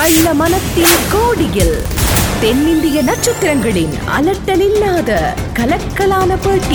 கள்ள மனத்தின் கோடியில் தென்னிந்திய நட்சத்திரங்களின் அலட்டலில்லாத கலக்கலான பேட்டி.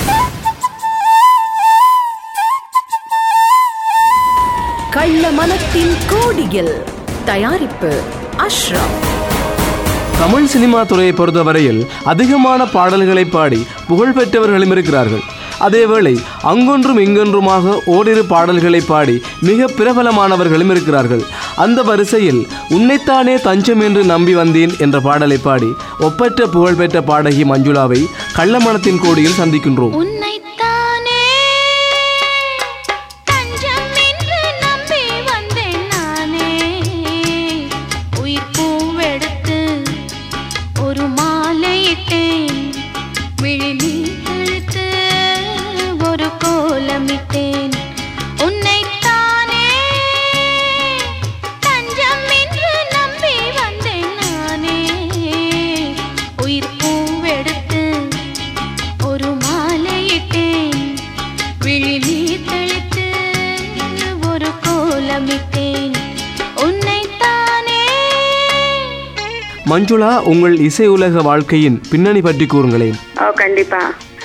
கள்ள மனத்தின் கோடியில். தயாரிப்பு அஷ்ரப். தமிழ் சினிமா துறையை பொறுத்தவரையில் அதிகமான பாடல்களை பாடி புகழ்பெற்றவர்களும் இருக்கிறார்கள். அதேவேளை அங்கொன்றும் இங்கொன்றுமாக ஓரிரு பாடல்களை பாடி மிக பிரபலமானவர்களும் இருக்கிறார்கள். அந்த வரிசையில் உன்னைத்தானே தஞ்சம் என்று நம்பி வந்தேன் என்ற பாடலை பாடி ஒப்பற்ற புகழ்பெற்ற பாடகி மஞ்சுளாவை கள்ளமனத்தின் கோடியில் சந்திக்கின்றோம். மஞ்சுளா, உங்கள் இசை உலக வாழ்க்கையின் பின்னணி பற்றி கூறுங்களேன். கண்டிப்பா.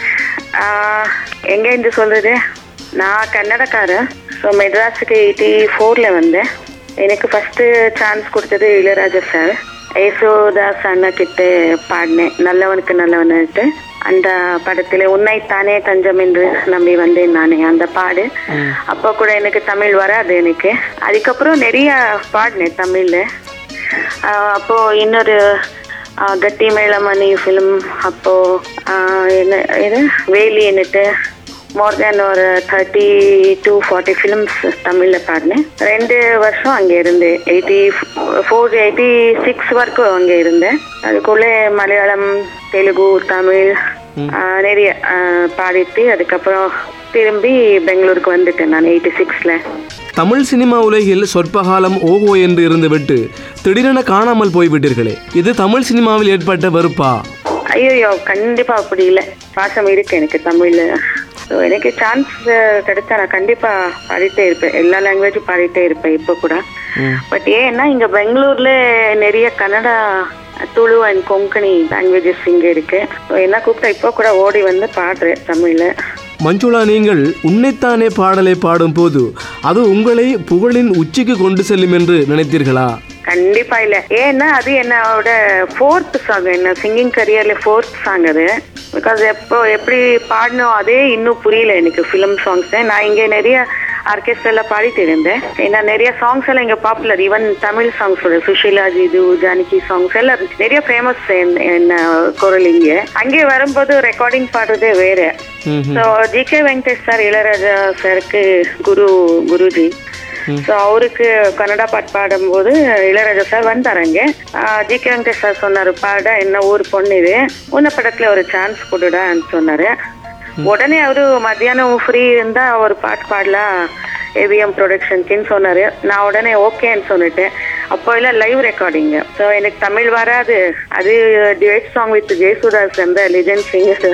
எங்க என்று சொல்றது, நான் கன்னடக்காரர். ஸோ மெட்ராஸுக்கு 84 வந்தேன். எனக்கு ஃபர்ஸ்ட் சான்ஸ் கொடுத்தது இளையராஜா சார். யேசுதாஸ் அண்ணா கிட்ட பாடினேன் நல்லவனுக்கு நல்லவனுட்டு. அந்த படத்துல உன்னைத்தானே தஞ்சம் என்று நம்பி வந்தேன் நானே, அந்த பாடு. அப்போ கூட எனக்கு தமிழ் வராது எனக்கு. அதுக்கப்புறம் நிறைய பாடினேன் தமிழ்ல. அப்போ இன்னொரு கட்டி மேளமணி ஃபிலிம், அப்போ என்ன இது வேலி என்னட்டு மோர் தேன் ஒரு 30-40 ஃபிலிம்ஸ் தமிழ்ல பாடினேன். 2 வருஷம் அங்கே இருந்தேன். 84-86 வரைக்கும் அங்கே இருந்தேன். அதுக்குள்ளே மலையாளம், தெலுங்கு, தமிழ் நிறைய பாடிட்டு அதுக்கப்புறம் திரும்பி பெங்களூருக்கு வந்துட்டேன் நான் 86ல. தமிழ் சினிமா உலகில் சொற்பகாலம் ஓஹோ என்று இருந்துவிட்டு திடீரென காணாமல் போய்விட்டீர்களே, இது தமிழ் சினிமாவில் ஏற்பட்ட வெறுப்பா? ஐயோ, கண்டிப்பா அப்படி இல்லை. பாசம் இருக்கு எனக்கு தமிழ்ல. எனக்கு சான்ஸ் கிடைச்சா நான் கண்டிப்பா பாடிட்டே இருப்பேன். எல்லா லாங்குவேஜும் பாடிட்டே இருப்பேன் இப்போ கூட. பட் ஏன்னா இங்க பெங்களூர்ல நிறைய கன்னடா, துளு அண்ட் கொங்கணி லாங்குவேஜஸ் இங்க இருக்கு. என்ன கூப்பிட்டா இப்போ கூட ஓடி வந்து பாடுறேன் தமிழ்ல. மஞ்சுளா, நீங்கள் உன்னைத்தானே பாடலை பாடும் போது அது உங்களை புகழின் உச்சிக்கு கொண்டு செல்லும் என்று நினைத்தீர்களா? கண்டிப்பா இல்ல. ஏன்னா அது என்னோட 4th சாங், என்ன சிங்கிங் கரியர்ல 4th சாங் அது. பிகாஸ் எப்போ எப்படி பாடணும் அதே இன்னும் புரியல எனக்கு. ஃபிலிம் சாங்ஸ் நான் இங்க நிறைய ஆர்கெஸ்ட்ரால பாடிட்டு இருந்தேன். ஏன்னா நிறைய சாங்ஸ் எல்லாம் இங்க popular. Even Tamil songs, Susheela ஜிது, ஜானகி சாங்ஸ் எல்லாம் நிறைய ஃபேமஸ் என்ன குரல் இங்க. அங்கே வரும்போது ரெக்கார்டிங் பாடுறதே வேற. So G K. Venkatesh sir Ilaiyaraaja சாருக்கு குருஜி. ஸோ அவருக்கு கன்னடா பாட்டு பாடும்போது இளையராஜா சார் வந்தாருங்க. ஜி.கே. வெங்கடேஷ் சார் சொன்னாரு, பாட என்ன ஊர் பொண்ணு இது, உன்ன படத்துல ஒரு சான்ஸ் கொடுடான்னு சொன்னாரு. உடனே அவரு மத்தியானம் ஃப்ரீ இருந்தா ஒரு பாட்டு பாடலாம் ஏவிஎம் ப்ரொடக்ஷனுக்குன்னு சொன்னாரு. நான் உடனே ஓகேன்னு சொல்லிட்டேன். அப்போ எல்லாம் லைவ் ரெக்கார்டிங். ஸோ எனக்கு தமிழ் வராது. அது டியூட் சாங் வித் ஜெயசுதாஸ், அந்த லெஜெண்ட் சிங்கர்.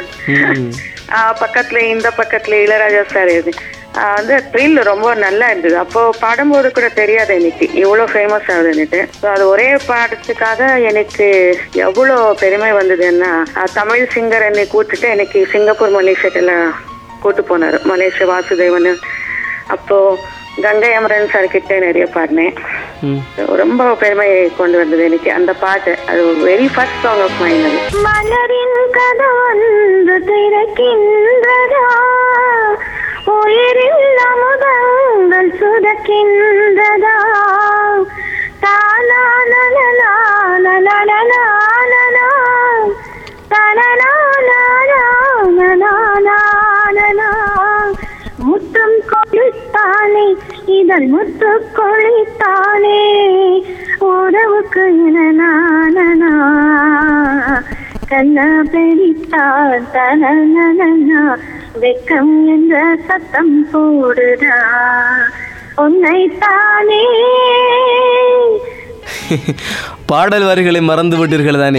பக்கத்துல இந்த பக்கத்துல இளையராஜா சார். வந்து த்ரில் ரொம்ப நல்லா இருந்தது. அப்போ பாடும்போது கூட தெரியாது எனக்கு இவ்வளோ ஃபேமஸ் ஆகுதுன்னுட்டு. ஸோ அது ஒரே பாடத்துக்காக எனக்கு எவ்வளோ பெருமை வந்ததுன்னா, தமிழ் சிங்கர் என்னை கூட்டுட்டு எனக்கு சிங்கப்பூர், மலேசியாட்டெல்லாம் கூட்டு போனார். மலேசியா வாசுதேவன். அப்போ கங்கை அமரன் சார் கிட்ட நிறைய பாடினேன். ரொம்ப பெருமை கொண்டு வந்தது எனக்கு அந்த பாட்டு. அது very first song of mind. அது மலரின் கதவந்து திறக்கின்றதா, உயிரில் அமுதங்கள் சுரக்கின்றதா, முத்தம் கொளித்தானே இதழ் முத்து கொளித்தானே உறவுக்கு நானா கண்ண பெரித்தான் தன வெக்கம் என்ற சத்தம் போடுதா உன்னைத்தானே. பாடல் வரிகளை மறந்து விட்டீர்கள் தானே?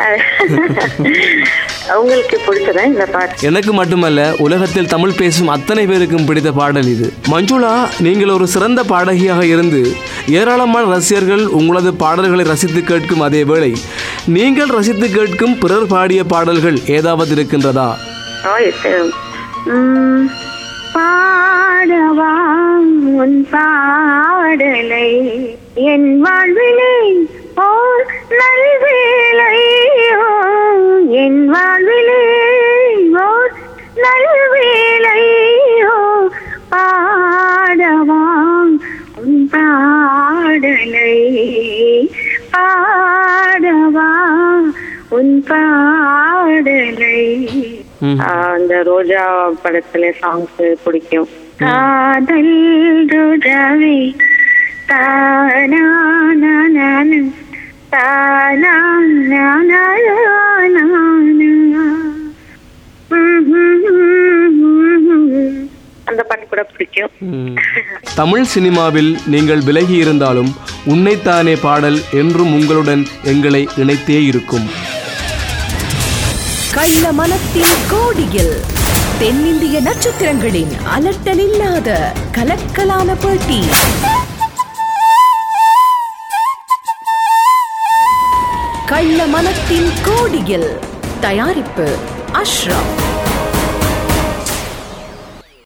உங்களுக்கு பிடிச்சதா இந்த பாட்டு? எனக்கு மட்டுமல்ல, உலகத்தில் தமிழ் பேசும் அத்தனை பேருக்கும் பிடித்த பாடல் இது. மஞ்சுளா, நீங்கள் ஒரு சிறந்த பாடகியாக இருந்து ஏராளமான ரசிகர்கள் உங்களது பாடல்களை ரசித்து கேட்கும் அதே வேளை நீங்கள் ரசித்து கேட்கும் பிறர் பாடிய பாடல்கள் ஏதாவது இருக்கின்றதா? பாடவா உன் பாடலை என் வாழ்விலே ஓர் நல்வேளையோ, என் வாழ்விலே ஓர் நல்வேளையோ, பாடவா உன் பாடலை, பாடவா உன் பாடலை. அந்த ரோஜா படத்துல சாங்ஸ் பிடிக்கும். காதல் ரோஜாவே தானா தானா அந்த பாட்டு கூட பிடிக்கும். தமிழ் சினிமாவில் நீங்கள் விலகி இருந்தாலும் உன்னைத்தானே பாடல் என்றும் உங்களுடன் எங்களை இணைத்தே இருக்கும். கள்ள மனத்தின் கோடியில் தென்னிந்திய நட்சத்திரங்களின் அலட்டலில்லாத கலக்கலான பேட்டி. கள்ள மனத்தின் கோடியில். தயாரிப்பு அஷ்ரப்.